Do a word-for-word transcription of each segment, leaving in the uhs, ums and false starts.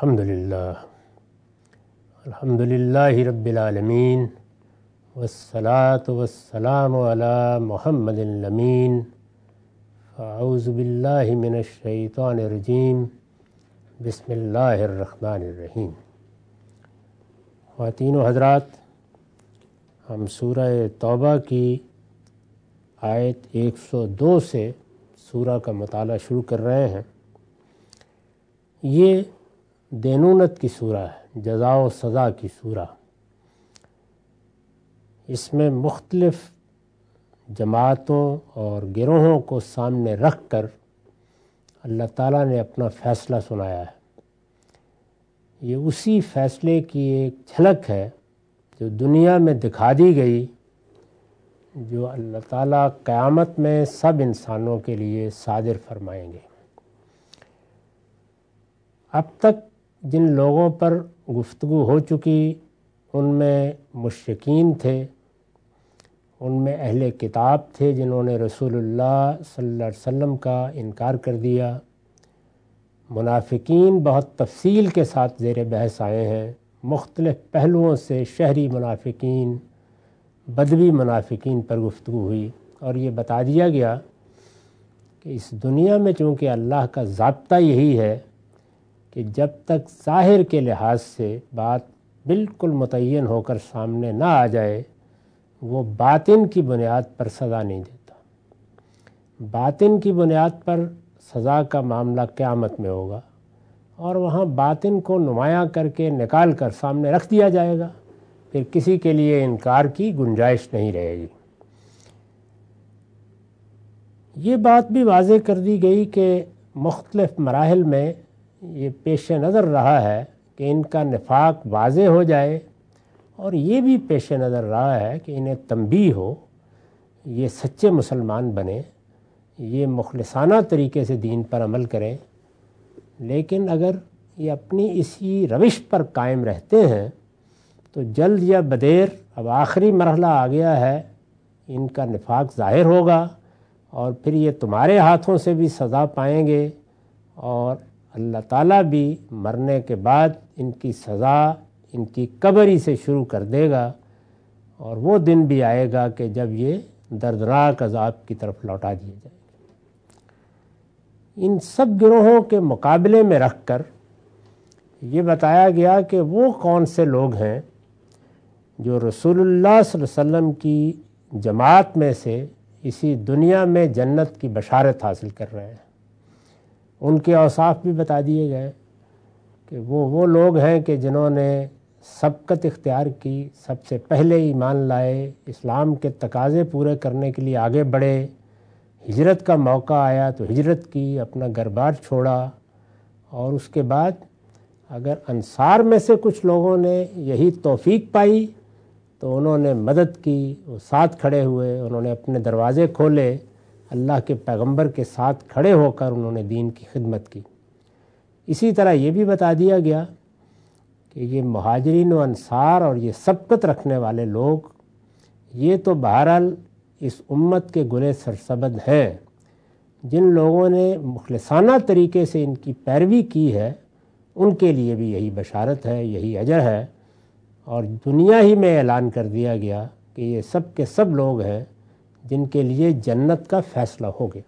الحمدللہ الحمدللہ رب العالمین والصلاة والسلام علی محمد الامین فاعوذ باللہ من الشیطان الرجیم بسم اللہ الرحمن الرحیم۔ خواتین و حضرات، ہم سورہ توبہ کی آیت ایک سو دو سے سورہ کا مطالعہ شروع کر رہے ہیں۔ یہ دینونت کی سورہ ہے، جزا و سزا کی سورہ۔ اس میں مختلف جماعتوں اور گروہوں کو سامنے رکھ کر اللہ تعالیٰ نے اپنا فیصلہ سنایا ہے۔ یہ اسی فیصلے کی ایک جھلک ہے جو دنیا میں دکھا دی گئی، جو اللہ تعالیٰ قیامت میں سب انسانوں کے لیے صادر فرمائیں گے۔ اب تک جن لوگوں پر گفتگو ہو چکی ان میں مشرکین تھے، ان میں اہل کتاب تھے جنہوں نے رسول اللہ صلی اللہ علیہ وسلم کا انکار کر دیا، منافقین بہت تفصیل کے ساتھ زیر بحث آئے ہیں، مختلف پہلوؤں سے شہری منافقین، بدوی منافقین پر گفتگو ہوئی، اور یہ بتا دیا گیا کہ اس دنیا میں چونکہ اللہ کا ضابطہ یہی ہے کہ جب تک ظاہر کے لحاظ سے بات بالکل متعین ہو کر سامنے نہ آ جائے، وہ باطن کی بنیاد پر سزا نہیں دیتا۔ باطن کی بنیاد پر سزا کا معاملہ قیامت میں ہوگا، اور وہاں باطن کو نمایاں کر کے نکال کر سامنے رکھ دیا جائے گا، پھر کسی کے لیے انکار کی گنجائش نہیں رہے گی۔ یہ بات بھی واضح کر دی گئی کہ مختلف مراحل میں یہ پیش نظر رہا ہے کہ ان کا نفاق واضح ہو جائے، اور یہ بھی پیش نظر رہا ہے کہ انہیں تنبیہ ہو، یہ سچے مسلمان بنیں، یہ مخلصانہ طریقے سے دین پر عمل کریں۔ لیکن اگر یہ اپنی اسی روش پر قائم رہتے ہیں تو جلد یا بدیر اب آخری مرحلہ آ گیا ہے، ان کا نفاق ظاہر ہوگا، اور پھر یہ تمہارے ہاتھوں سے بھی سزا پائیں گے، اور اللہ تعالیٰ بھی مرنے کے بعد ان کی سزا ان کی قبر ہی سے شروع کر دے گا، اور وہ دن بھی آئے گا کہ جب یہ دردناک عذاب کی طرف لوٹا دیے جائیں گے۔ ان سب گروہوں کے مقابلے میں رکھ کر یہ بتایا گیا کہ وہ کون سے لوگ ہیں جو رسول اللہ صلی اللہ علیہ وسلم کی جماعت میں سے اسی دنیا میں جنت کی بشارت حاصل کر رہے ہیں۔ ان کے اوصاف بھی بتا دیے گئے کہ وہ وہ لوگ ہیں کہ جنہوں نے سبقت اختیار کی، سب سے پہلے ایمان لائے، اسلام کے تقاضے پورے کرنے کے لیے آگے بڑھے، ہجرت کا موقع آیا تو ہجرت کی، اپنا گھر بار چھوڑا، اور اس کے بعد اگر انصار میں سے کچھ لوگوں نے یہی توفیق پائی تو انہوں نے مدد کی، وہ ساتھ کھڑے ہوئے، انہوں نے اپنے دروازے کھولے، اللہ کے پیغمبر کے ساتھ کھڑے ہو کر انہوں نے دین کی خدمت کی۔ اسی طرح یہ بھی بتا دیا گیا کہ یہ مہاجرین و انصار اور یہ سبقت رکھنے والے لوگ، یہ تو بہرحال اس امت کے گلے سرسبد ہیں۔ جن لوگوں نے مخلصانہ طریقے سے ان کی پیروی کی ہے ان کے لیے بھی یہی بشارت ہے، یہی اجر ہے، اور دنیا ہی میں اعلان کر دیا گیا کہ یہ سب کے سب لوگ ہیں جن کے لیے جنت کا فیصلہ ہو گیا۔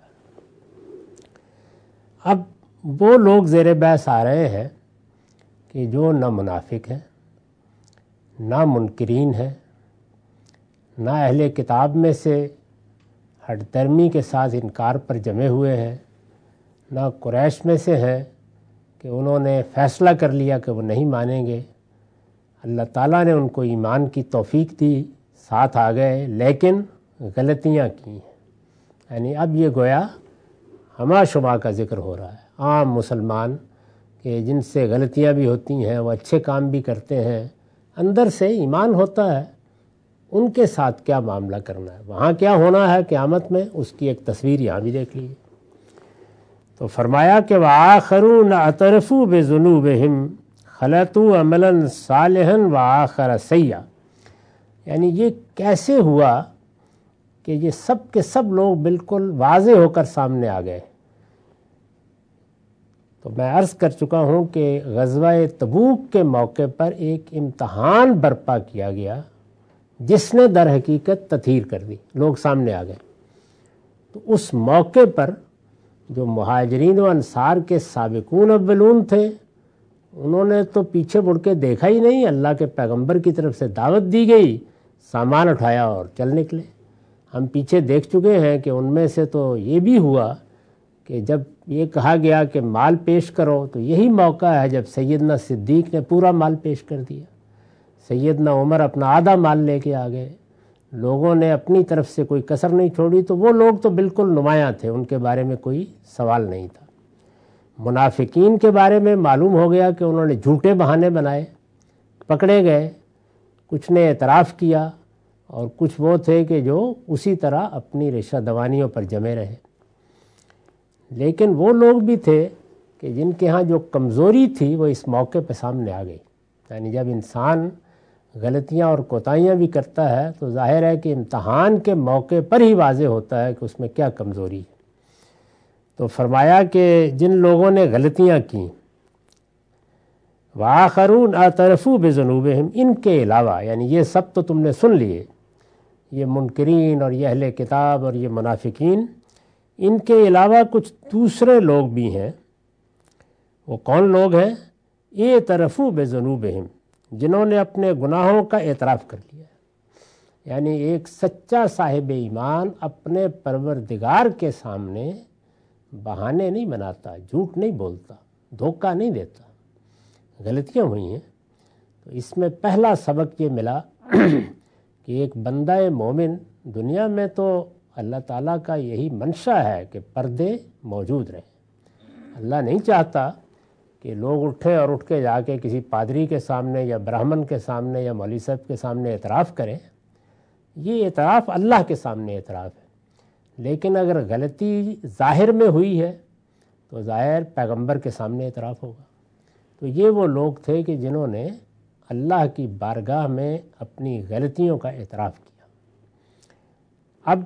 اب وہ لوگ زیر بحث آ رہے ہیں کہ جو نہ منافق ہیں، نہ منکرین ہیں، نہ اہل کتاب میں سے ہٹ درمی کے ساتھ انکار پر جمے ہوئے ہیں، نہ قریش میں سے ہیں کہ انہوں نے فیصلہ کر لیا کہ وہ نہیں مانیں گے۔ اللہ تعالیٰ نے ان کو ایمان کی توفیق دی، ساتھ آ گئے، لیکن غلطیاں کی ہیں۔ یعنی اب یہ گویا ہما شما کا ذکر ہو رہا ہے، عام مسلمان کہ جن سے غلطیاں بھی ہوتی ہیں، وہ اچھے کام بھی کرتے ہیں، اندر سے ایمان ہوتا ہے، ان کے ساتھ کیا معاملہ کرنا ہے، وہاں کیا ہونا ہے قیامت میں، اس کی ایک تصویر یہاں بھی دیکھ لیجیے۔ تو فرمایا کہ وآخرون اعترفوا بذنوبہم خلطوا عملا صالحا وآخر سیئا، یعنی یہ کیسے ہوا کہ یہ سب کے سب لوگ بالکل واضح ہو کر سامنے آ گئے۔ تو میں عرض کر چکا ہوں کہ غزوہ تبوک کے موقع پر ایک امتحان برپا کیا گیا جس نے در حقیقت تطہیر کر دی، لوگ سامنے آ گئے۔ تو اس موقع پر جو مہاجرین و انصار کے سابقون اولون تھے انہوں نے تو پیچھے مڑ کے دیکھا ہی نہیں، اللہ کے پیغمبر کی طرف سے دعوت دی گئی، سامان اٹھایا اور چل نکلے۔ ہم پیچھے دیکھ چکے ہیں کہ ان میں سے تو یہ بھی ہوا کہ جب یہ کہا گیا کہ مال پیش کرو تو یہی موقع ہے جب سیدنا صدیق نے پورا مال پیش کر دیا، سیدنا عمر اپنا آدھا مال لے کے آ گئے، لوگوں نے اپنی طرف سے کوئی کسر نہیں چھوڑی۔ تو وہ لوگ تو بالکل نمایاں تھے، ان کے بارے میں کوئی سوال نہیں تھا۔ منافقین کے بارے میں معلوم ہو گیا کہ انہوں نے جھوٹے بہانے بنائے، پکڑے گئے، کچھ نے اعتراف کیا اور کچھ وہ تھے کہ جو اسی طرح اپنی رشوہ دوانیوں پر جمے رہے۔ لیکن وہ لوگ بھی تھے کہ جن کے ہاں جو کمزوری تھی وہ اس موقع پہ سامنے آ گئی۔ یعنی جب انسان غلطیاں اور کوتاہیاں بھی کرتا ہے تو ظاہر ہے کہ امتحان کے موقع پر ہی واضح ہوتا ہے کہ اس میں کیا کمزوری ہے۔ تو فرمایا کہ جن لوگوں نے غلطیاں کیں، وآخرون اعترفوا بذنوبہم، ان کے علاوہ، یعنی یہ سب تو تم نے سن لیے، یہ منکرین اور یہ اہل کتاب اور یہ منافقین، ان کے علاوہ کچھ دوسرے لوگ بھی ہیں۔ وہ کون لوگ ہیں؟ اعترفوا بذنوبہم، جنہوں نے اپنے گناہوں کا اعتراف کر لیا۔ یعنی ایک سچا صاحب ایمان اپنے پروردگار کے سامنے بہانے نہیں بناتا، جھوٹ نہیں بولتا، دھوکہ نہیں دیتا۔ غلطیاں ہوئی ہیں تو اس میں پہلا سبق یہ ملا کہ ایک بندہ مومن، دنیا میں تو اللہ تعالیٰ کا یہی منشا ہے کہ پردے موجود رہیں۔ اللہ نہیں چاہتا کہ لوگ اٹھے اور اٹھ کے جا کے کسی پادری کے سامنے یا برہمن کے سامنے یا مولوی صاحب کے سامنے اعتراف کریں۔ یہ اعتراف اللہ کے سامنے اعتراف ہے، لیکن اگر غلطی ظاہر میں ہوئی ہے تو ظاہر پیغمبر کے سامنے اعتراف ہوگا۔ تو یہ وہ لوگ تھے کہ جنہوں نے اللہ کی بارگاہ میں اپنی غلطیوں کا اعتراف کیا۔ اب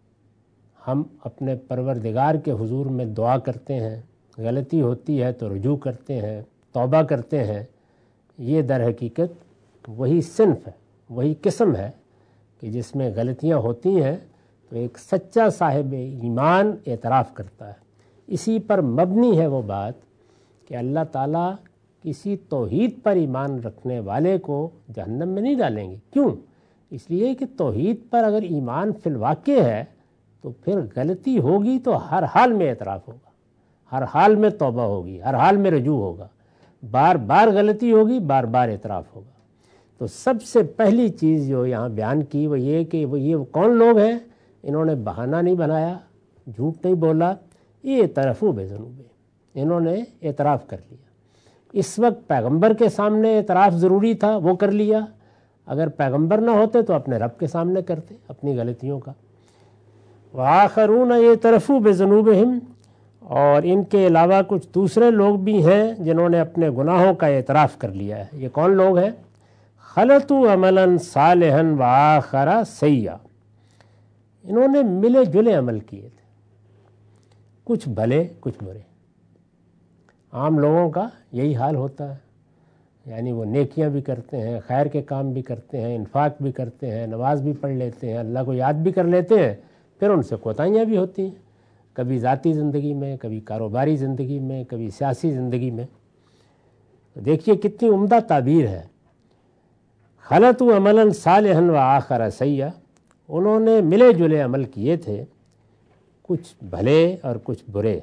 ہم اپنے پروردگار کے حضور میں دعا کرتے ہیں، غلطی ہوتی ہے تو رجوع کرتے ہیں، توبہ کرتے ہیں۔ یہ در حقیقت وہی صنف ہے، وہی قسم ہے کہ جس میں غلطیاں ہوتی ہیں تو ایک سچا صاحب ایمان اعتراف کرتا ہے۔ اسی پر مبنی ہے وہ بات کہ اللہ تعالیٰ کسی توحید پر ایمان رکھنے والے کو جہنم میں نہیں ڈالیں گے۔ کیوں؟ اس لیے کہ توحید پر اگر ایمان فی الواقع ہے تو پھر غلطی ہوگی تو ہر حال میں اعتراف ہوگا، ہر حال میں توبہ ہوگی، ہر حال میں رجوع ہوگا، بار بار غلطی ہوگی، بار بار اعتراف ہوگا۔ تو سب سے پہلی چیز جو یہاں بیان کی وہ یہ کہ وہ یہ کون لوگ ہیں؟ انہوں نے بہانہ نہیں بنایا، جھوٹ نہیں بولا، یہ اعترفوا بذنوبہم، انہوں نے اعتراف کر لیا۔ اس وقت پیغمبر کے سامنے اعتراف ضروری تھا، وہ کر لیا۔ اگر پیغمبر نہ ہوتے تو اپنے رب کے سامنے کرتے اپنی غلطیوں کا۔ وآخرون اعترفوا بذنوبہم، اور ان کے علاوہ کچھ دوسرے لوگ بھی ہیں جنہوں نے اپنے گناہوں کا اعتراف کر لیا ہے۔ یہ کون لوگ ہیں؟ خلطوا عملا صالحا وآخر سیئا، انہوں نے ملے جلے عمل کیے تھے، کچھ بھلے کچھ برے۔ عام لوگوں کا یہی حال ہوتا ہے، یعنی وہ نیکیاں بھی کرتے ہیں، خیر کے کام بھی کرتے ہیں، انفاق بھی کرتے ہیں، نماز بھی پڑھ لیتے ہیں، اللہ کو یاد بھی کر لیتے ہیں، پھر ان سے کوتاہیاں بھی ہوتی ہیں، کبھی ذاتی زندگی میں، کبھی کاروباری زندگی میں، کبھی سیاسی زندگی میں۔ دیکھیے کتنی عمدہ تعبیر ہے، خلطوا عملا صالحا وآخر سیئا، انہوں نے ملے جلے عمل کیے تھے، کچھ بھلے اور کچھ برے۔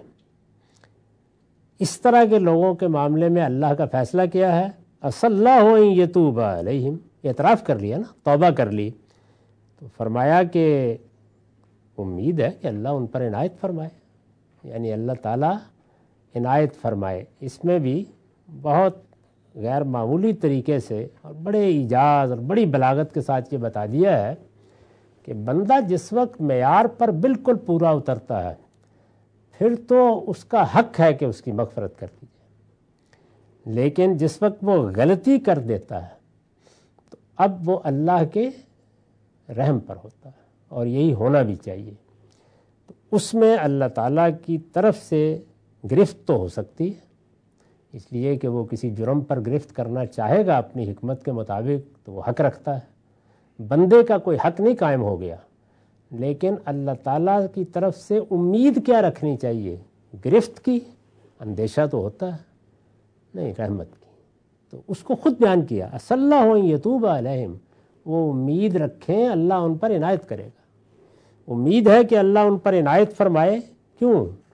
اس طرح کے لوگوں کے معاملے میں اللہ کا فیصلہ کیا ہے؟ عسى اللہ ان یتوب علیہم، اعتراف کر لیا نا، توبہ کر لی، تو فرمایا کہ امید ہے کہ اللہ ان پر عنایت فرمائے، یعنی اللہ تعالیٰ عنایت فرمائے۔ اس میں بھی بہت غیر معمولی طریقے سے اور بڑے ایجاز اور بڑی بلاغت کے ساتھ یہ بتا دیا ہے کہ بندہ جس وقت معیار پر بالکل پورا اترتا ہے پھر تو اس کا حق ہے کہ اس کی مغفرت کر دی جائے، لیکن جس وقت وہ غلطی کر دیتا ہے تو اب وہ اللہ کے رحم پر ہوتا ہے، اور یہی ہونا بھی چاہیے۔ تو اس میں اللہ تعالیٰ کی طرف سے گرفت تو ہو سکتی ہے، اس لیے کہ وہ کسی جرم پر گرفت کرنا چاہے گا اپنی حکمت کے مطابق تو وہ حق رکھتا ہے، بندے کا کوئی حق نہیں قائم ہو گیا، لیکن اللہ تعالیٰ کی طرف سے امید کیا رکھنی چاہیے؟ گرفت کی، اندیشہ تو ہوتا ہے نہیں، رحمت کی۔ تو اس کو خود بیان کیا، اَسَ اللَّهُ أَن يَتُوبَ عَلَيْهِمْ، وہ امید رکھیں اللہ ان پر عنایت کرے گا، امید ہے کہ اللہ ان پر عنایت فرمائے۔ کیوں؟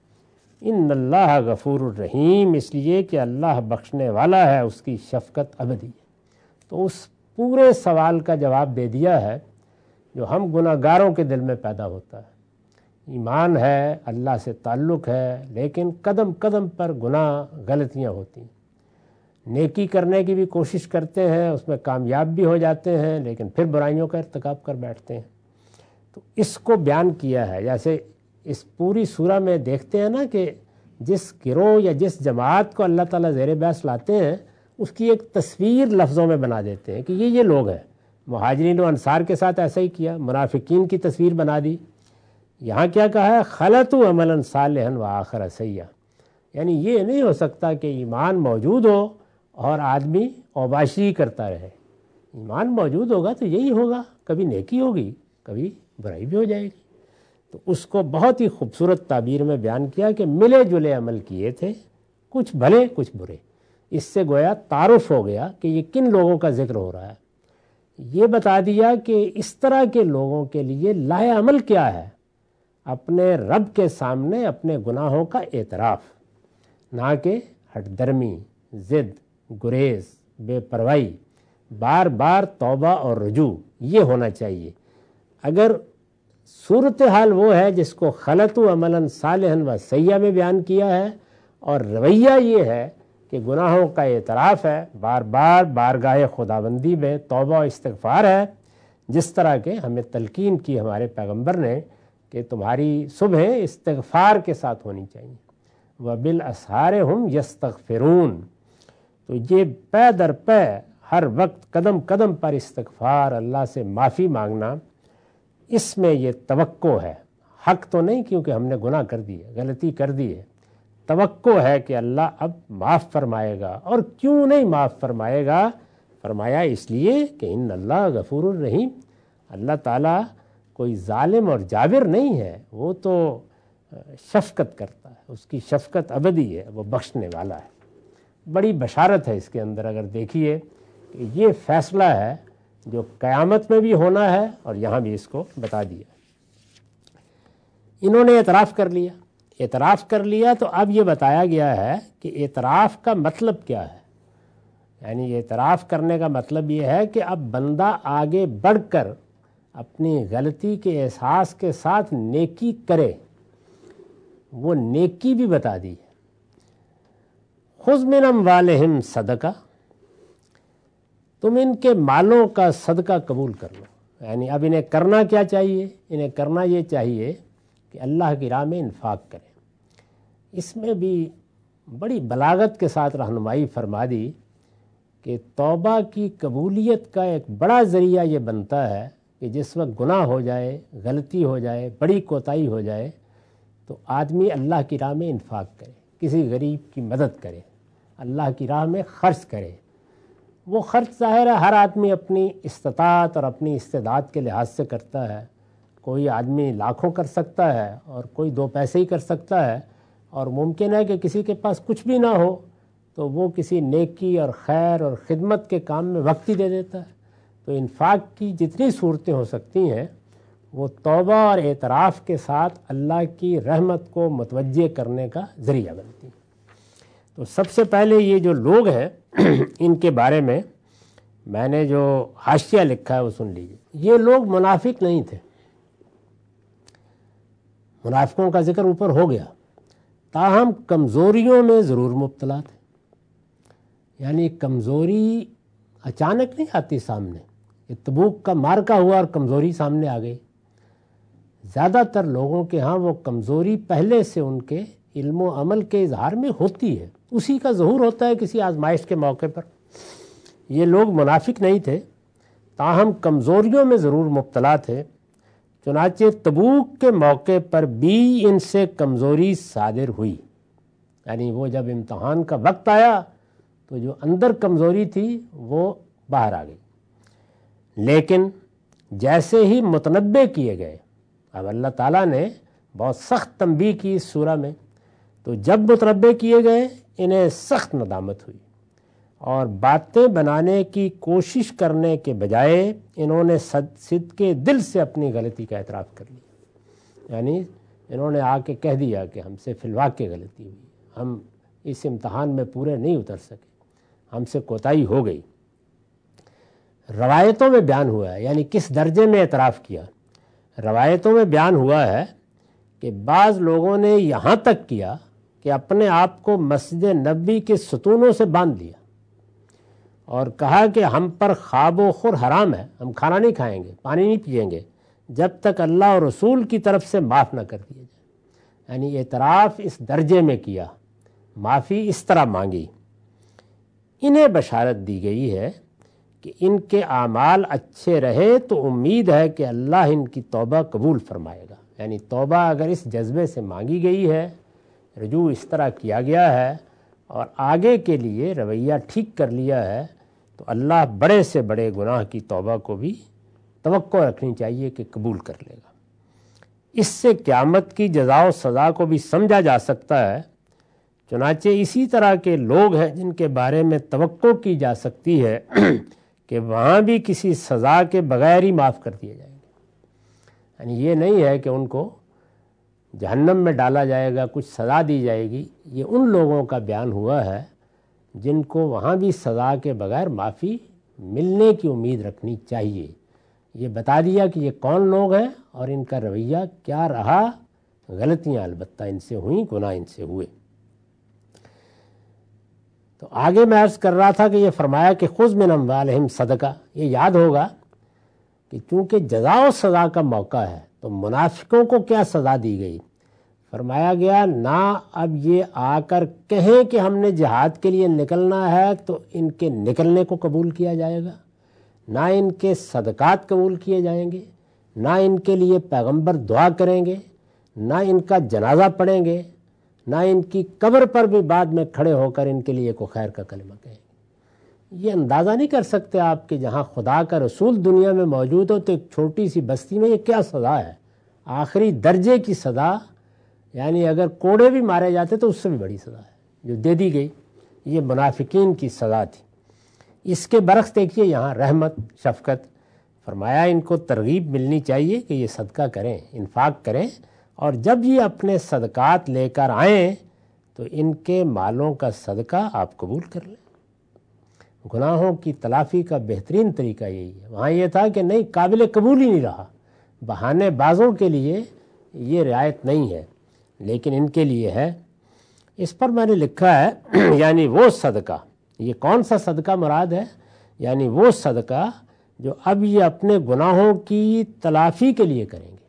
ان اللہ غفور الرحیم، اس لیے کہ اللہ بخشنے والا ہے، اس کی شفقت ابدی ہے۔ تو اس پورے سوال کا جواب دے دیا ہے جو ہم گناہ گاروں کے دل میں پیدا ہوتا ہے۔ ایمان ہے، اللہ سے تعلق ہے، لیکن قدم قدم پر گناہ غلطیاں ہوتی ہیں، نیکی کرنے کی بھی کوشش کرتے ہیں، اس میں کامیاب بھی ہو جاتے ہیں، لیکن پھر برائیوں کا ارتکاب کر بیٹھتے ہیں۔ تو اس کو بیان کیا ہے، جیسے اس پوری سورہ میں دیکھتے ہیں نا کہ جس گروہ یا جس جماعت کو اللہ تعالیٰ زیر بحث لاتے ہیں اس کی ایک تصویر لفظوں میں بنا دیتے ہیں کہ یہ یہ لوگ ہیں۔ مہاجرین و انصار کے ساتھ ایسا ہی کیا، منافقین کی تصویر بنا دی۔ یہاں کیا کہا ہے؟ خلطوا عملا صالحا وآخر سیئا، یعنی یہ نہیں ہو سکتا کہ ایمان موجود ہو اور آدمی اوباشی کرتا رہے۔ ایمان موجود ہوگا تو یہی ہوگا، کبھی نیکی ہوگی کبھی برائی بھی ہو جائے گی۔ تو اس کو بہت ہی خوبصورت تعبیر میں بیان کیا کہ ملے جلے عمل کیے تھے، کچھ بھلے کچھ برے۔ اس سے گویا تعارف ہو گیا کہ یہ کن لوگوں کا ذکر ہو رہا ہے۔ یہ بتا دیا کہ اس طرح کے لوگوں کے لیے لائے عمل کیا ہے؟ اپنے رب کے سامنے اپنے گناہوں کا اعتراف، نہ کہ ہٹ درمی، ضد، گریز، بے پرواہی، بار بار توبہ اور رجوع، یہ ہونا چاہیے۔ اگر صورتحال وہ ہے جس کو خلطوا عملا صالحا و سیئا میں بیان کیا ہے، اور رویہ یہ ہے کہ گناہوں کا اعتراف ہے، بار بار بارگاہ خداوندی میں توبہ و استغفار ہے، جس طرح کے ہمیں تلقین کی ہمارے پیغمبر نے کہ تمہاری صبح استغفار کے ساتھ ہونی چاہیے۔ وَبِالْأَسْحَارِ هُمْ يَسْتَغْفِرُونَ، تو یہ پے در پے ہر وقت قدم قدم پر استغفار، اللہ سے معافی مانگنا، اس میں یہ توقع ہے، حق تو نہیں کیونکہ ہم نے گناہ کر دی ہے، غلطی کر دی ہے، توقع ہے کہ اللہ اب معاف فرمائے گا۔ اور کیوں نہیں معاف فرمائے گا؟ فرمایا اس لیے کہ ان اللہ غفور الرحیم، اللہ تعالیٰ کوئی ظالم اور جابر نہیں ہے، وہ تو شفقت کرتا ہے، اس کی شفقت ابدی ہے، وہ بخشنے والا ہے۔ بڑی بشارت ہے اس کے اندر، اگر دیکھیے کہ یہ فیصلہ ہے جو قیامت میں بھی ہونا ہے اور یہاں بھی اس کو بتا دیا۔ انہوں نے اعتراف کر لیا، اعتراف کر لیا تو اب یہ بتایا گیا ہے کہ اعتراف کا مطلب کیا ہے۔ یعنی اعتراف کرنے کا مطلب یہ ہے کہ اب بندہ آگے بڑھ کر اپنی غلطی کے احساس کے ساتھ نیکی کرے، وہ نیکی بھی بتا دی ہے۔ خذ من اموالہم صدقہ، تم ان کے مالوں کا صدقہ قبول کر لو۔ یعنی اب انہیں کرنا کیا چاہیے؟ انہیں کرنا یہ چاہیے کہ اللہ کی راہ میں انفاق کریں۔ اس میں بھی بڑی بلاغت کے ساتھ رہنمائی فرما دی کہ توبہ کی قبولیت کا ایک بڑا ذریعہ یہ بنتا ہے کہ جس وقت گناہ ہو جائے، غلطی ہو جائے، بڑی کوتاہی ہو جائے تو آدمی اللہ کی راہ میں انفاق کرے، کسی غریب کی مدد کرے، اللہ کی راہ میں خرچ کرے۔ وہ خرچ ظاہر ہے ہر آدمی اپنی استطاعت اور اپنی استعداد کے لحاظ سے کرتا ہے، کوئی آدمی لاکھوں کر سکتا ہے اور کوئی دو پیسے ہی کر سکتا ہے، اور ممکن ہے کہ کسی کے پاس کچھ بھی نہ ہو تو وہ کسی نیکی اور خیر اور خدمت کے کام میں وقت ہی دے دیتا ہے۔ تو انفاق کی جتنی صورتیں ہو سکتی ہیں وہ توبہ اور اعتراف کے ساتھ اللہ کی رحمت کو متوجہ کرنے کا ذریعہ بنتی ہیں۔ تو سب سے پہلے یہ جو لوگ ہیں ان کے بارے میں میں نے جو حاشیہ لکھا ہے وہ سن لیجیے۔ یہ لوگ منافق نہیں تھے، منافقوں کا ذکر اوپر ہو گیا، تاہم کمزوریوں میں ضرور مبتلا تھے۔ یعنی کمزوری اچانک نہیں آتی سامنے، یہ تبوک کا مارکا ہوا اور کمزوری سامنے آ گئی۔ زیادہ تر لوگوں کے ہاں وہ کمزوری پہلے سے ان کے علم و عمل کے اظہار میں ہوتی ہے، اسی کا ظہور ہوتا ہے کسی آزمائش کے موقع پر۔ یہ لوگ منافق نہیں تھے، تاہم کمزوریوں میں ضرور مبتلا تھے، چنانچہ تبوک کے موقع پر بھی ان سے کمزوری صادر ہوئی۔ یعنی وہ جب امتحان کا وقت آیا تو جو اندر کمزوری تھی وہ باہر آ گئی. لیکن جیسے ہی متنبع کیے گئے، اب اللہ تعالیٰ نے بہت سخت تنبیہ کی اس سورہ میں، تو جب متنبع کیے گئے انہیں سخت ندامت ہوئی اور باتیں بنانے کی کوشش کرنے کے بجائے انہوں نے صدق کے دل سے اپنی غلطی کا اعتراف کر لیا. یعنی انہوں نے آ کے کہہ دیا کہ ہم سے فی الواقع غلطی ہوئی، ہم اس امتحان میں پورے نہیں اتر سکے، ہم سے کوتاہی ہو گئی. روایتوں میں بیان ہوا ہے، یعنی کس درجے میں اعتراف کیا. روایتوں میں بیان ہوا ہے کہ بعض لوگوں نے یہاں تک کیا کہ اپنے آپ کو مسجد نبوی کے ستونوں سے باندھ لیا اور کہا کہ ہم پر خواب و خور حرام ہے، ہم کھانا نہیں کھائیں گے، پانی نہیں پئیں گے جب تک اللہ اور رسول کی طرف سے معاف نہ کر دیا جائے. یعنی اعتراف اس درجے میں کیا، معافی اس طرح مانگی. انہیں بشارت دی گئی ہے کہ ان کے اعمال اچھے رہے تو امید ہے کہ اللہ ان کی توبہ قبول فرمائے گا. یعنی توبہ اگر اس جذبے سے مانگی گئی ہے، رجوع اس طرح کیا گیا ہے اور آگے کے لیے رویہ ٹھیک کر لیا ہے، تو اللہ بڑے سے بڑے گناہ کی توبہ کو بھی توقع رکھنی چاہیے کہ قبول کر لے گا. اس سے قیامت کی جزا و سزا کو بھی سمجھا جا سکتا ہے. چنانچہ اسی طرح کے لوگ ہیں جن کے بارے میں توقع کی جا سکتی ہے کہ وہاں بھی کسی سزا کے بغیر ہی معاف کر دیے جائیں گے. یعنی یہ نہیں ہے کہ ان کو جہنم میں ڈالا جائے گا، کچھ سزا دی جائے گی. یہ ان لوگوں کا بیان ہوا ہے جن کو وہاں بھی سزا کے بغیر معافی ملنے کی امید رکھنی چاہیے. یہ بتا دیا کہ یہ کون لوگ ہیں اور ان کا رویہ کیا رہا. غلطیاں البتہ ان سے ہوئیں، گناہ ان سے ہوئے. تو آگے میں عرض کر رہا تھا کہ یہ فرمایا کہ خذ من اموالہم صدقہ. یہ یاد ہوگا کہ چونکہ جزا و سزا کا موقع ہے تو منافقوں کو کیا سزا دی گئی. فرمایا گیا نہ اب یہ آ کر کہیں کہ ہم نے جہاد کے لیے نکلنا ہے تو ان کے نکلنے کو قبول کیا جائے گا، نہ ان کے صدقات قبول کیے جائیں گے، نہ ان کے لیے پیغمبر دعا کریں گے، نہ ان کا جنازہ پڑھیں گے، نہ ان کی قبر پر بھی بعد میں کھڑے ہو کر ان کے لیے کوئی خیر کا کلمہ کہیں گے. یہ اندازہ نہیں کر سکتے آپ کہ جہاں خدا کا رسول دنیا میں موجود ہو تو ایک چھوٹی سی بستی میں یہ کیا سزا ہے. آخری درجے کی سزا، یعنی اگر کوڑے بھی مارے جاتے تو اس سے بھی بڑی سزا ہے جو دے دی گئی. یہ منافقین کی سزا تھی. اس کے برعکس دیکھیے یہاں رحمت، شفقت. فرمایا ان کو ترغیب ملنی چاہیے کہ یہ صدقہ کریں، انفاق کریں، اور جب یہ اپنے صدقات لے کر آئیں تو ان کے مالوں کا صدقہ آپ قبول کر لیں. گناہوں کی تلافی کا بہترین طریقہ یہی ہے. وہاں یہ تھا کہ نہیں، قابل قبول ہی نہیں رہا. بہانے بازوں کے لیے یہ رعایت نہیں ہے، لیکن ان کے لیے ہے. اس پر میں نے لکھا ہے یعنی وہ صدقہ، یہ کون سا صدقہ مراد ہے؟ یعنی وہ صدقہ جو اب یہ اپنے گناہوں کی تلافی کے لیے کریں گے.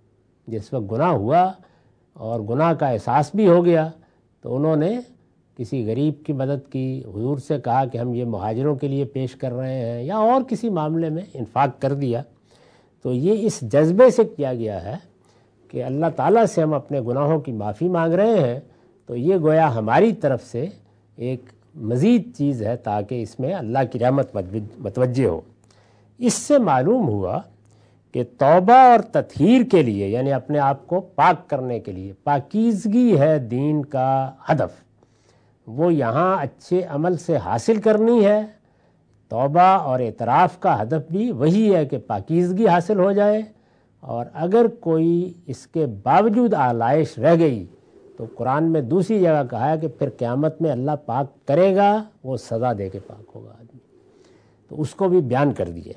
جس وقت گناہ ہوا اور گناہ کا احساس بھی ہو گیا تو انہوں نے کسی غریب کی مدد کی، حضور سے کہا کہ ہم یہ مہاجروں کے لیے پیش کر رہے ہیں، یا اور کسی معاملے میں انفاق کر دیا. تو یہ اس جذبے سے کیا گیا ہے کہ اللہ تعالیٰ سے ہم اپنے گناہوں کی معافی مانگ رہے ہیں، تو یہ گویا ہماری طرف سے ایک مزید چیز ہے تاکہ اس میں اللہ کی رحمت متوجہ ہو. اس سے معلوم ہوا کہ توبہ اور تطہیر کے لیے، یعنی اپنے آپ کو پاک کرنے کے لیے، پاکیزگی ہے دین کا ہدف. وہ یہاں اچھے عمل سے حاصل کرنی ہے. توبہ اور اعتراف کا ہدف بھی وہی ہے کہ پاکیزگی حاصل ہو جائے، اور اگر کوئی اس کے باوجود آلائش رہ گئی تو قرآن میں دوسری جگہ کہا ہے کہ پھر قیامت میں اللہ پاک کرے گا، وہ سزا دے کے پاک ہوگا آدمی. تو اس کو بھی بیان کر دیے.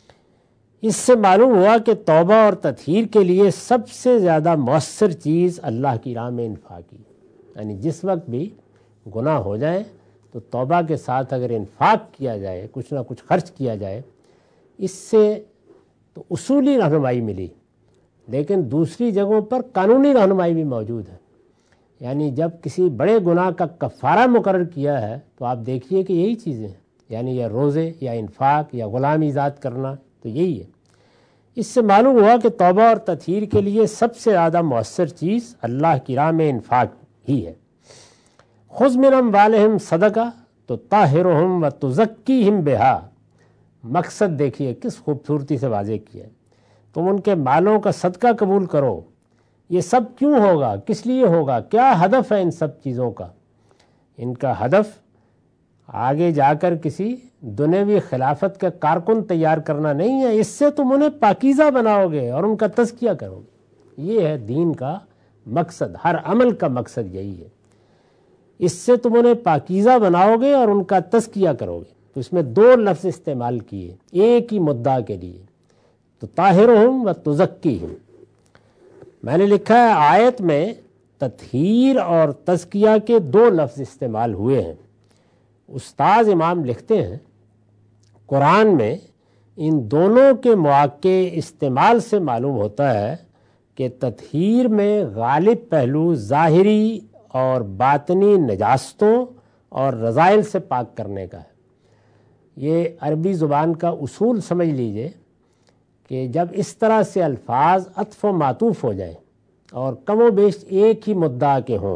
اس سے معلوم ہوا کہ توبہ اور تطہیر کے لیے سب سے زیادہ مؤثر چیز اللہ کی راہ میں انفاق کی. یعنی جس وقت بھی گناہ ہو جائیں تو توبہ کے ساتھ اگر انفاق کیا جائے، کچھ نہ کچھ خرچ کیا جائے، اس سے تو اصولی رہنمائی ملی، لیکن دوسری جگہوں پر قانونی رہنمائی بھی موجود ہے. یعنی جب کسی بڑے گناہ کا کفارہ مقرر کیا ہے تو آپ دیکھیے کہ یہی چیزیں ہیں، یعنی یا روزے یا انفاق یا غلام ایجاد کرنا، تو یہی ہے. اس سے معلوم ہوا کہ توبہ اور تطہیر کے لیے سب سے زیادہ مؤثر چیز اللہ کی راہ میں انفاق ہی ہے. خذ من اموالہم صدقہ تو طاہرہم و تزکیہم بہا. مقصد دیکھیے کس خوبصورتی سے واضح کیا ہے. تم ان کے مالوں کا صدقہ قبول کرو. یہ سب کیوں ہوگا؟ کس لیے ہوگا؟ کیا ہدف ہے ان سب چیزوں کا؟ ان کا ہدف آگے جا کر کسی دنیوی خلافت کا کارکن تیار کرنا نہیں ہے. اس سے تم انہیں پاکیزہ بناؤ گے اور ان کا تزکیہ کرو گے. یہ ہے دین کا مقصد، ہر عمل کا مقصد یہی ہے. اس سے تم انہیں پاکیزہ بناؤ گے اور ان کا تزکیہ کرو گے. تو اس میں دو لفظ استعمال کیے ایک ہی مدعا کے لیے، تو طاہرہم و تزکیہم. میں نے لکھا ہے آیت میں تطہیر اور تزکیہ کے دو لفظ استعمال ہوئے ہیں. استاذ امام لکھتے ہیں قرآن میں ان دونوں کے مواقع استعمال سے معلوم ہوتا ہے کہ تطہیر میں غالب پہلو ظاہری اور باطنی نجاستوں اور رذائل سے پاک کرنے کا ہے. یہ عربی زبان کا اصول سمجھ لیجئے کہ جب اس طرح سے الفاظ عطف و معطوف ہو جائیں اور کم و بیش ایک ہی مدعا کے ہوں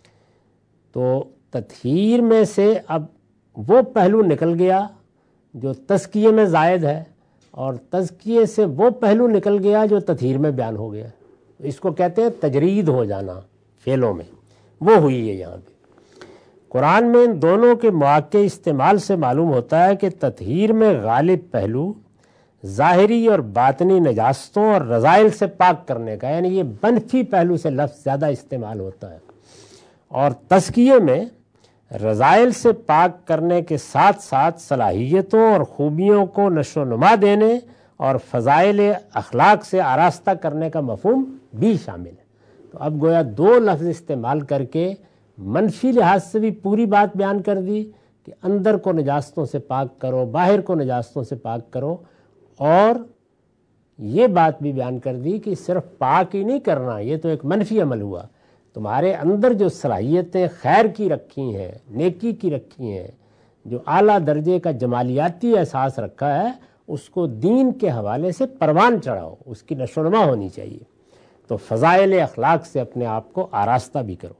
تو تطہیر میں سے اب وہ پہلو نکل گیا جو تزکیے میں زائد ہے اور تزکیے سے وہ پہلو نکل گیا جو تطہیر میں بیان ہو گیا. اس کو کہتے ہیں تجرید ہو جانا فعلوں میں، وہ ہوئی ہے یہاں پہ. قرآن میں ان دونوں کے مواقع استعمال سے معلوم ہوتا ہے کہ تطہیر میں غالب پہلو ظاہری اور باطنی نجاستوں اور رذائل سے پاک کرنے کا، یعنی یہ منفی پہلو سے لفظ زیادہ استعمال ہوتا ہے. اور تزکیے میں رذائل سے پاک کرنے کے ساتھ ساتھ صلاحیتوں اور خوبیوں کو نشو و نما دینے اور فضائل اخلاق سے آراستہ کرنے کا مفہوم بھی شامل ہے. تو اب گویا دو لفظ استعمال کر کے منفی لحاظ سے بھی پوری بات بیان کر دی کہ اندر کو نجاستوں سے پاک کرو، باہر کو نجاستوں سے پاک کرو، اور یہ بات بھی بیان کر دی کہ صرف پاک ہی نہیں کرنا، یہ تو ایک منفی عمل ہوا. تمہارے اندر جو صلاحیتیں خیر کی رکھی ہیں، نیکی کی رکھی ہیں، جو اعلیٰ درجے کا جمالیاتی احساس رکھا ہے، اس کو دین کے حوالے سے پروان چڑھاؤ، اس کی نشو و نما ہونی چاہیے. تو فضائل اخلاق سے اپنے آپ کو آراستہ بھی کرو.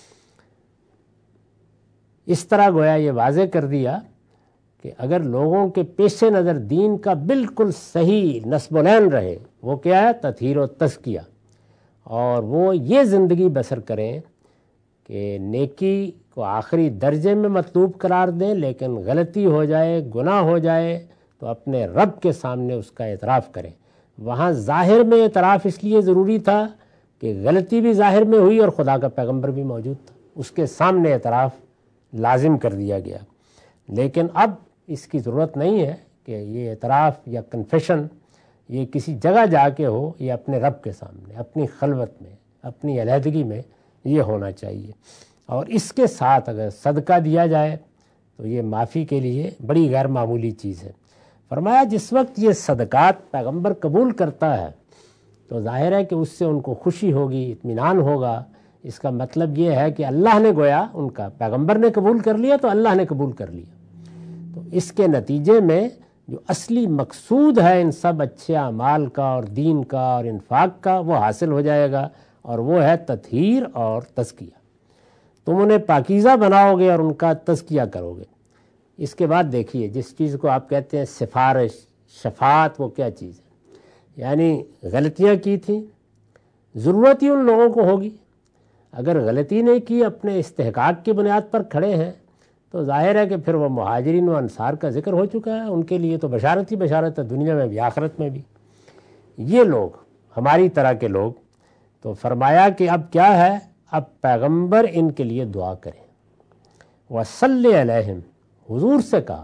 اس طرح گویا یہ واضح کر دیا کہ اگر لوگوں کے پیش نظر دین کا بالکل صحیح نصب العین رہے، وہ کیا ہے؟ تطہیر و تزکیہ، اور وہ یہ زندگی بسر کریں کہ نیکی کو آخری درجے میں مطلوب قرار دیں، لیکن غلطی ہو جائے، گناہ ہو جائے تو اپنے رب کے سامنے اس کا اعتراف کریں. وہاں ظاہر میں اعتراف اس لیے ضروری تھا کہ غلطی بھی ظاہر میں ہوئی اور خدا کا پیغمبر بھی موجود تھا، اس کے سامنے اعتراف لازم کر دیا گیا. لیکن اب اس کی ضرورت نہیں ہے کہ یہ اعتراف یا کنفیشن یہ کسی جگہ جا کے ہو، یہ اپنے رب کے سامنے، اپنی خلوت میں، اپنی علیحدگی میں یہ ہونا چاہیے. اور اس کے ساتھ اگر صدقہ دیا جائے تو یہ معافی کے لیے بڑی غیر معمولی چیز ہے. فرمایا جس وقت یہ صدقات پیغمبر قبول کرتا ہے تو ظاہر ہے کہ اس سے ان کو خوشی ہوگی، اطمینان ہوگا. اس کا مطلب یہ ہے کہ اللہ نے گویا ان کا، پیغمبر نے قبول کر لیا تو اللہ نے قبول کر لیا. تو اس کے نتیجے میں جو اصلی مقصود ہے ان سب اچھے اعمال کا اور دین کا اور انفاق کا، وہ حاصل ہو جائے گا، اور وہ ہے تطہیر اور تزکیہ. تم انہیں پاکیزہ بناؤ گے اور ان کا تزکیہ کرو گے. اس کے بعد دیکھیے جس چیز کو آپ کہتے ہیں سفارش، شفاعت، وہ کیا چیز ہے؟ یعنی غلطیاں کی تھیں، ضرورت ہی ان لوگوں کو ہوگی. اگر غلطی نہیں کی، اپنے استحقاق کی بنیاد پر کھڑے ہیں، تو ظاہر ہے کہ پھر وہ مہاجرین و انصار کا ذکر ہو چکا ہے، ان کے لیے تو بشارت ہی بشارت ہے، دنیا میں بھی آخرت میں بھی. یہ لوگ ہماری طرح کے لوگ، تو فرمایا کہ اب کیا ہے؟ اب پیغمبر ان کے لیے دعا کریں. وَصَلِّ عَلَيْهِمْ، حضور سے کہا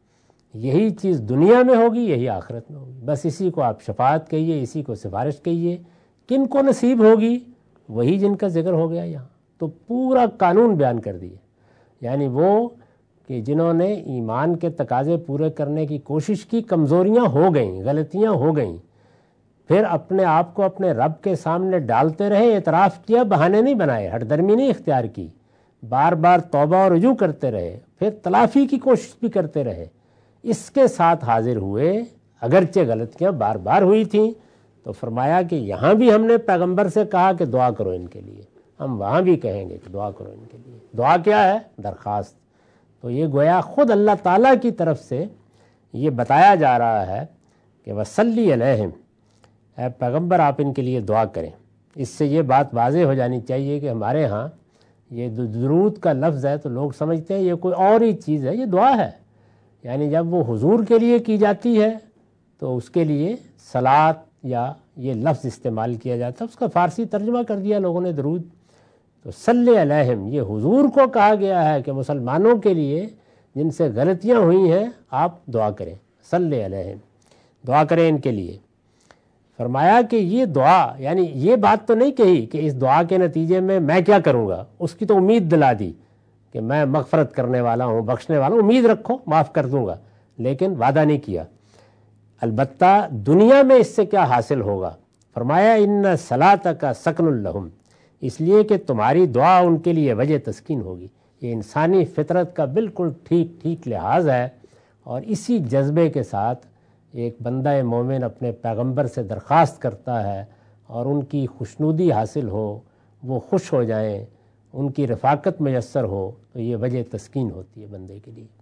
یہی چیز دنیا میں ہوگی، یہی آخرت میں ہوگی. بس اسی کو آپ شفاعت کہیے، اسی کو سفارش کہیے. کن کو نصیب ہوگی؟ وہی جن کا ذکر ہو گیا یہاں. تو پورا قانون بیان کر دیا، یعنی وہ کہ جنہوں نے ایمان کے تقاضے پورے کرنے کی کوشش کی، کمزوریاں ہو گئیں، غلطیاں ہو گئیں، پھر اپنے آپ کو اپنے رب کے سامنے ڈالتے رہے، اعتراف کیا، بہانے نہیں بنائے، ہٹ درمی نہیں اختیار کی، بار بار توبہ اور رجوع کرتے رہے، پھر تلافی کی کوشش بھی کرتے رہے. اس کے ساتھ حاضر ہوئے، اگرچہ غلطیاں بار بار ہوئی تھیں. تو فرمایا کہ یہاں بھی ہم نے پیغمبر سے کہا کہ دعا کرو ان کے لیے. ہم وہاں بھی کہیں گے کہ دعا کرو ان کے لیے۔ دعا کیا ہے؟ درخواست۔ تو یہ گویا خود اللہ تعالیٰ کی طرف سے یہ بتایا جا رہا ہے کہ وصلی علیہم، اے پیغمبر آپ ان کے لیے دعا کریں۔ اس سے یہ بات واضح ہو جانی چاہیے کہ ہمارے ہاں یہ درود کا لفظ ہے تو لوگ سمجھتے ہیں یہ کوئی اور ہی چیز ہے، یہ دعا ہے۔ یعنی جب وہ حضور کے لیے کی جاتی ہے تو اس کے لیے صلاۃ یا یہ لفظ استعمال کیا جاتا ہے، اس کا فارسی ترجمہ کر دیا لوگوں نے درود۔ تو صلی علیہم یہ حضور کو کہا گیا ہے کہ مسلمانوں کے لیے جن سے غلطیاں ہوئی ہیں آپ دعا کریں، صلی علیہم، دعا کریں ان کے لیے۔ فرمایا کہ یہ دعا، یعنی یہ بات تو نہیں کہی کہ اس دعا کے نتیجے میں میں کیا کروں گا، اس کی تو امید دلا دی کہ میں مغفرت کرنے والا ہوں، بخشنے والا ہوں، امید رکھو معاف کر دوں گا، لیکن وعدہ نہیں کیا۔ البتہ دنیا میں اس سے کیا حاصل ہوگا؟ فرمایا ان صلاتک سکن لہم، اس لیے کہ تمہاری دعا ان کے لیے وجہ تسکین ہوگی۔ یہ انسانی فطرت کا بالکل ٹھیک ٹھیک لحاظ ہے، اور اسی جذبے کے ساتھ ایک بندہ مومن اپنے پیغمبر سے درخواست کرتا ہے اور ان کی خوشنودی حاصل ہو، وہ خوش ہو جائیں، ان کی رفاقت میسر ہو، تو یہ وجہ تسکین ہوتی ہے بندے کے لیے۔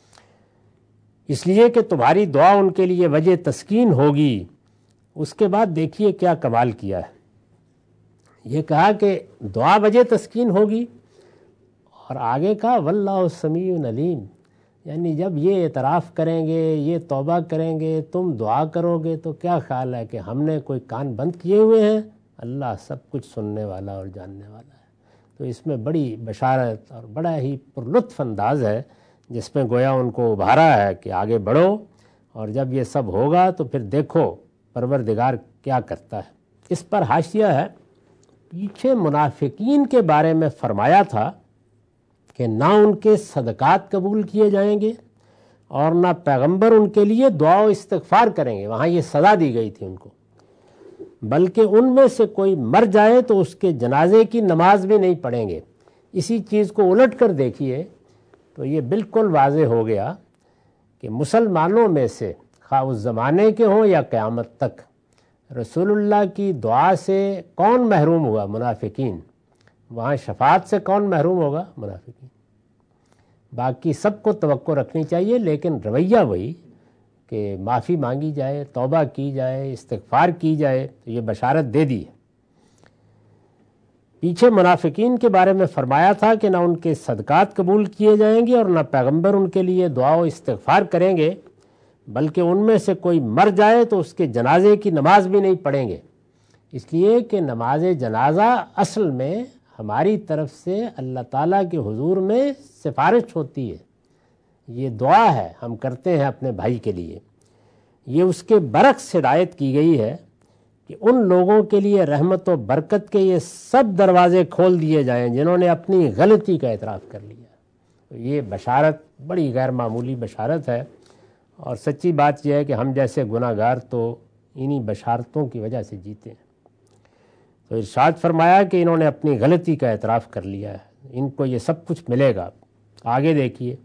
اس لیے کہ تمہاری دعا ان کے لیے وجہ تسکین ہوگی۔ اس کے بعد دیکھیے کیا کمال کیا ہے، یہ کہا کہ دعا وجہ تسکین ہوگی، اور آگے کہا واللہ سمیع علیم، یعنی جب یہ اعتراف کریں گے، یہ توبہ کریں گے، تم دعا کرو گے تو کیا خیال ہے کہ ہم نے کوئی کان بند کیے ہوئے ہیں؟ اللہ سب کچھ سننے والا اور جاننے والا ہے۔ تو اس میں بڑی بشارت اور بڑا ہی پرلطف انداز ہے جس میں گویا ان کو ابھارا ہے کہ آگے بڑھو، اور جب یہ سب ہوگا تو پھر دیکھو پروردگار کیا کرتا ہے۔ اس پر حاشیہ ہے، پیچھے منافقین کے بارے میں فرمایا تھا کہ نہ ان کے صدقات قبول کیے جائیں گے اور نہ پیغمبر ان کے لیے دعا و استغفار کریں گے، وہاں یہ سزا دی گئی تھی ان کو، بلکہ ان میں سے کوئی مر جائے تو اس کے جنازے کی نماز بھی نہیں پڑھیں گے۔ اسی چیز کو الٹ کر دیکھیے تو یہ بالکل واضح ہو گیا کہ مسلمانوں میں سے خواہ اس زمانے کے ہوں یا قیامت تک رسول اللہ کی دعا سے کون محروم ہوا؟ منافقین۔ وہاں شفاعت سے کون محروم ہوگا؟ منافقین۔ باقی سب کو توقع رکھنی چاہیے، لیکن رویہ وہی کہ معافی مانگی جائے، توبہ کی جائے، استغفار کی جائے، تو یہ بشارت دے دی ہے۔ پیچھے منافقین کے بارے میں فرمایا تھا کہ نہ ان کے صدقات قبول کیے جائیں گے اور نہ پیغمبر ان کے لیے دعا و استغفار کریں گے، بلکہ ان میں سے کوئی مر جائے تو اس کے جنازے کی نماز بھی نہیں پڑھیں گے، اس لیے کہ نماز جنازہ اصل میں ہماری طرف سے اللہ تعالیٰ کے حضور میں سفارش ہوتی ہے، یہ دعا ہے ہم کرتے ہیں اپنے بھائی کے لیے۔ یہ اس کے برعکس ہدایت کی گئی ہے کہ ان لوگوں کے لیے رحمت و برکت کے یہ سب دروازے کھول دیے جائیں جنہوں نے اپنی غلطی کا اعتراف کر لیا۔ تو یہ بشارت بڑی غیر معمولی بشارت ہے، اور سچی بات یہ ہے کہ ہم جیسے گناہ گار تو انہی بشارتوں کی وجہ سے جیتے ہیں۔ تو ارشاد فرمایا کہ انہوں نے اپنی غلطی کا اعتراف کر لیا ہے، ان کو یہ سب کچھ ملے گا۔ آگے دیکھیے،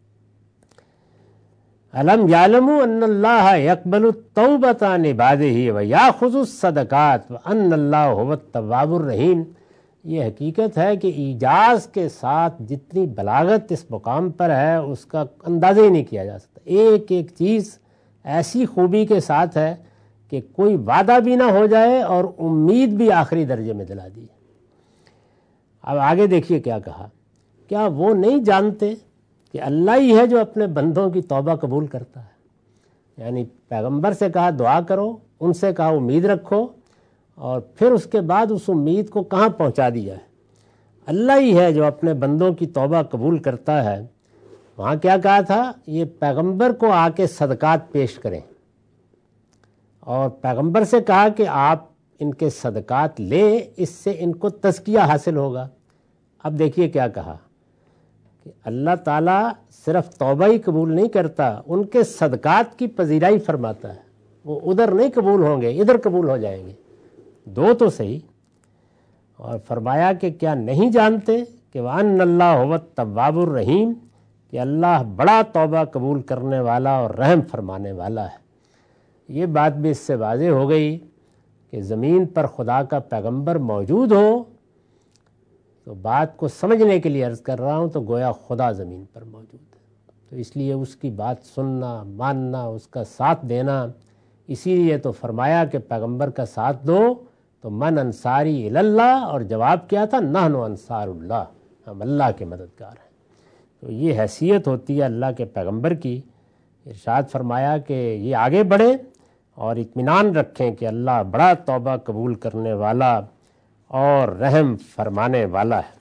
الم یعلموا ان اللہ یقبل التوبۃ عن عبادہ ویأخذ الصدقات وان اللہ هو التواب الرحیم۔ یہ حقیقت ہے کہ ایجاز کے ساتھ جتنی بلاغت اس مقام پر ہے اس کا اندازہ ہی نہیں کیا جا سکتا۔ ایک ایک چیز ایسی خوبی کے ساتھ ہے کہ کوئی وعدہ بھی نہ ہو جائے اور امید بھی آخری درجے میں دلا دی۔ اب آگے دیکھیے کیا کہا، کیا وہ نہیں جانتے کہ اللہ ہی ہے جو اپنے بندوں کی توبہ قبول کرتا ہے؟ یعنی پیغمبر سے کہا دعا کرو، ان سے کہا امید رکھو، اور پھر اس کے بعد اس امید کو کہاں پہنچا دیا ہے؟ اللہ ہی ہے جو اپنے بندوں کی توبہ قبول کرتا ہے۔ وہاں کیا کہا تھا؟ یہ پیغمبر کو آ کے صدقات پیش کریں، اور پیغمبر سے کہا کہ آپ ان کے صدقات لیں، اس سے ان کو تزکیہ حاصل ہوگا۔ اب دیکھیے کیا کہا کہ اللہ تعالیٰ صرف توبہ ہی قبول نہیں کرتا، ان کے صدقات کی پذیرائی فرماتا ہے۔ وہ ادھر نہیں قبول ہوں گے، ادھر قبول ہو جائیں گے، دو تو صحیح۔ اور فرمایا کہ کیا نہیں جانتے کہ وَأَنَّ اللَّهَ هُوَ التَّوَّابُ الرَّحِيمُ، کہ اللہ بڑا توبہ قبول کرنے والا اور رحم فرمانے والا ہے۔ یہ بات بھی اس سے واضح ہو گئی کہ زمین پر خدا کا پیغمبر موجود ہو تو بات کو سمجھنے کے لیے عرض کر رہا ہوں، تو گویا خدا زمین پر موجود ہے، تو اس لیے اس کی بات سننا، ماننا، اس کا ساتھ دینا، اسی لیے تو فرمایا کہ پیغمبر کا ساتھ دو تو من انصاری اللہ، اور جواب کیا تھا؟ نحن انصار اللہ، ہم اللہ کے مددگار ہیں۔ تو یہ حیثیت ہوتی ہے اللہ کے پیغمبر کی۔ ارشاد فرمایا کہ یہ آگے بڑھیں اور اطمینان رکھیں کہ اللہ بڑا توبہ قبول کرنے والا اور رحم فرمانے والا ہے۔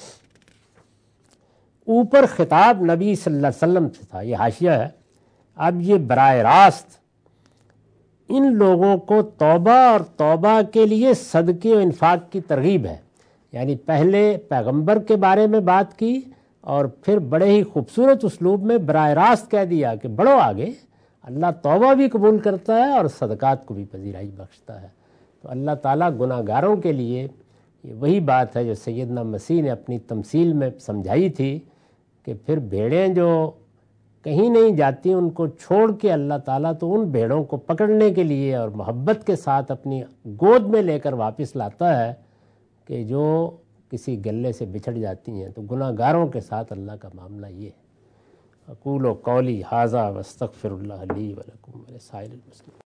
اوپر خطاب نبی صلی اللہ علیہ وسلم سے تھا، یہ حاشیہ ہے۔ اب یہ براہ راست ان لوگوں کو توبہ اور توبہ کے لیے صدقے و انفاق کی ترغیب ہے، یعنی پہلے پیغمبر کے بارے میں بات کی اور پھر بڑے ہی خوبصورت اسلوب میں براہ راست کہہ دیا کہ بڑھو آگے، اللہ توبہ بھی قبول کرتا ہے اور صدقات کو بھی پذیرائی بخشتا ہے۔ تو اللہ تعالیٰ گناہ گاروں کے لیے، یہ وہی بات ہے جو سیدنا مسیح نے اپنی تمثیل میں سمجھائی تھی کہ پھر بھیڑیں جو کہیں نہیں جاتی، ان کو چھوڑ کے اللہ تعالیٰ تو ان بھیڑوں کو پکڑنے کے لیے اور محبت کے ساتھ اپنی گود میں لے کر واپس لاتا ہے کہ جو کسی گلے سے بچھڑ جاتی ہیں۔ تو گناہ گاروں کے ساتھ اللہ کا معاملہ یہ ہے۔ اقول و قولی ھذا واستغفر اللہ لی ولکم ولسائر المسلمین۔